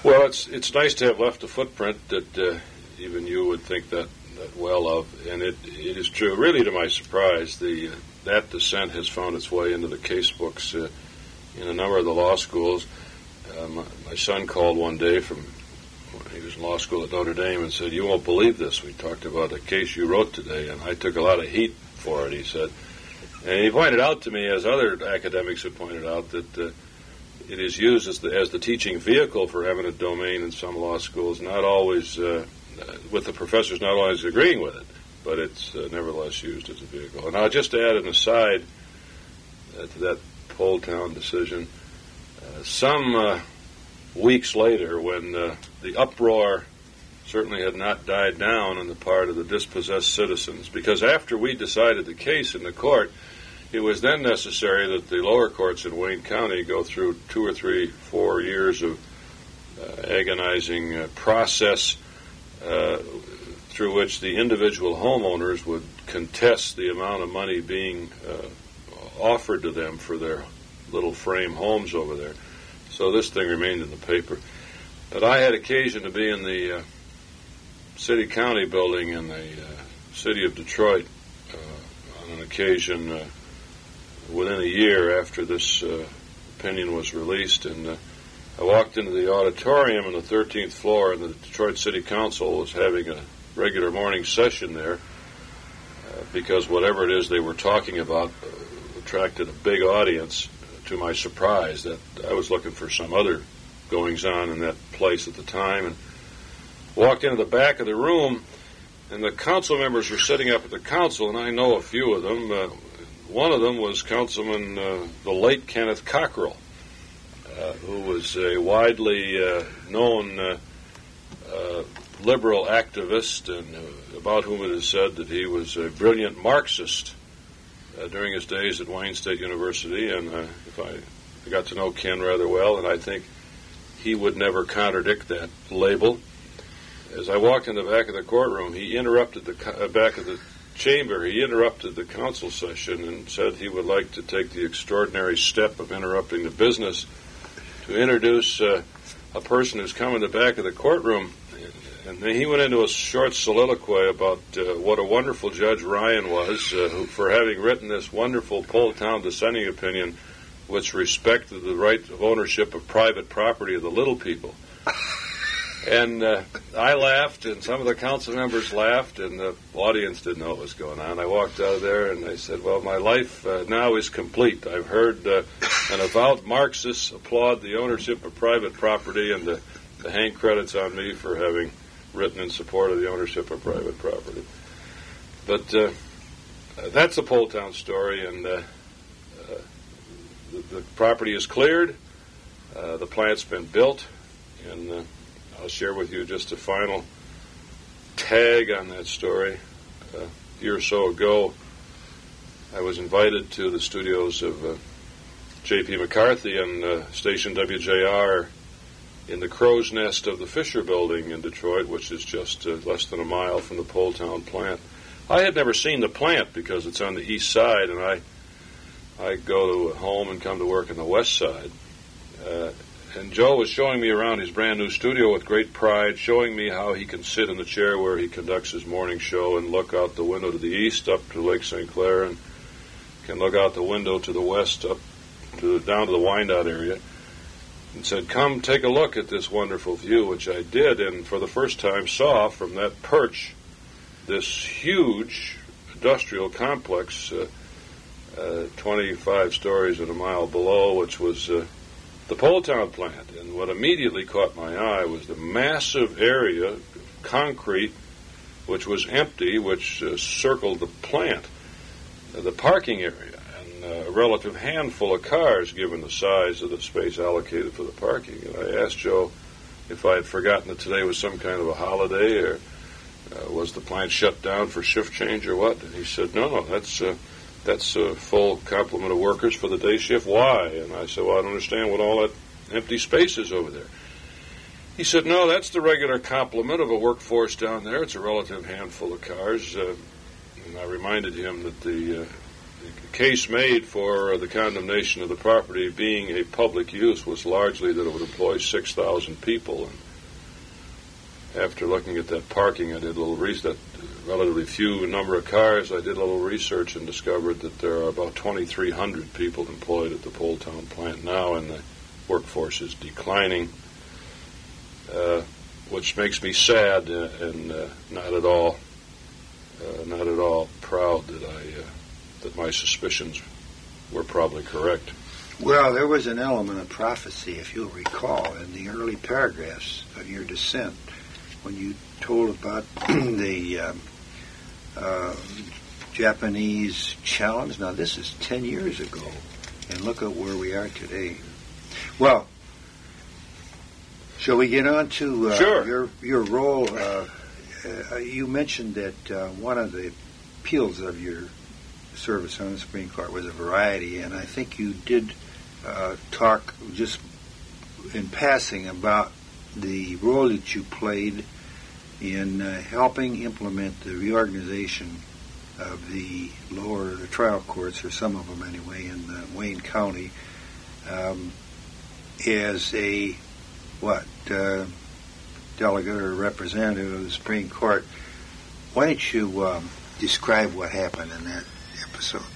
Well, it's nice to have left a footprint that even you would think that well of, and it is true. Really, to my surprise, that dissent has found its way into the case books in a number of the law schools. My son called one day he was in law school at Notre Dame and said, "You won't believe this. We talked about a case you wrote today, and I took a lot of heat for it," he said. And he pointed out to me, as other academics have pointed out, that it is used as the teaching vehicle for eminent domain in some law schools, not always, with the professors not always agreeing with it, but it's nevertheless used as a vehicle. And I'll just add an aside to that Poletown decision. Some weeks later, when the uproar certainly had not died down on the part of the dispossessed citizens, because after we decided the case in the court, it was then necessary that the lower courts in Wayne County go through 2 or 3, 4 years of agonizing process through which the individual homeowners would contest the amount of money being offered to them for their little frame homes over there. So this thing remained in the paper. But I had occasion to be in the city-county building in the city of Detroit on an occasion within a year after this opinion was released, and I walked into the auditorium on the 13th floor, and the Detroit City Council was having a regular morning session there because whatever it is they were talking about attracted a big audience, to my surprise, that I was looking for some other goings-on in that place at the time, and walked into the back of the room, and the council members were sitting up at the council, and I know a few of them. One of them was Councilman, the late Kenneth Cockrell, who was a widely known liberal activist, and about whom it is said that he was a brilliant Marxist during his days at Wayne State University. And I got to know Ken rather well, and I think he would never contradict that label. As I walked in the back of the courtroom, he interrupted the back of the chamber. He interrupted the council session and said he would like to take the extraordinary step of interrupting the business to introduce a person who's come in the back of the courtroom. And then he went into a short soliloquy about what a wonderful Judge Ryan was for having written this wonderful Poletown dissenting opinion which respected the right of ownership of private property of the little people. And I laughed, and some of the council members laughed, and the audience didn't know what was going on. I walked out of there, and I said, well, my life now is complete. I've heard an avowed Marxist applaud the ownership of private property, and the hang credits on me for having written in support of the ownership of private property. But that's a Poletown story, and the property is cleared. The plant's been built, and I'll share with you just a final tag on that story. A year or so ago, I was invited to the studios of J.P. McCarthy and station WJR in the crow's nest of the Fisher Building in Detroit, which is just less than a mile from the Poletown plant. I had never seen the plant because it's on the east side, and I go to home and come to work on the west side. And Joe was showing me around his brand new studio with great pride, showing me how he can sit in the chair where he conducts his morning show and look out the window to the east up to Lake St. Clair, and can look out the window to the west up to down to the Wyandotte area, and said, come take a look at this wonderful view, which I did, and for the first time saw from that perch this huge industrial complex 25 stories and a mile below, which was the Poletown plant. And what immediately caught my eye was the massive area of concrete which was empty, which circled the plant, the parking area, and a relative handful of cars given the size of the space allocated for the parking. And I asked Joe if I had forgotten that today was some kind of a holiday, or was the plant shut down for shift change or what? And he said, no, that's a full complement of workers for the day shift. Why? And I said, well, I don't understand what all that empty space is over there. He said, no, that's the regular complement of a workforce down there. It's a relative handful of cars. And I reminded him that the case made for the condemnation of the property being a public use was largely that it would employ 6,000 people. And after looking at that parking, I did a little research, relatively few number of cars. I did a little research and discovered that there are about 2,300 people employed at the Poletown plant now, and the workforce is declining, which makes me sad and not at all proud that my suspicions were probably correct. Well, there was an element of prophecy, if you'll recall, in the early paragraphs of your dissent when you told about the Japanese challenge. Now, this is 10 years ago, and look at where we are today. Well, shall we get on to Sure. your role? You mentioned that one of the appeals of your service on the Supreme Court was a variety, and I think you did talk just in passing about the role that you played in helping implement the reorganization of the trial courts, or some of them anyway, in Wayne County, as a delegate or representative of the Supreme Court. Why don't you describe what happened in that episode?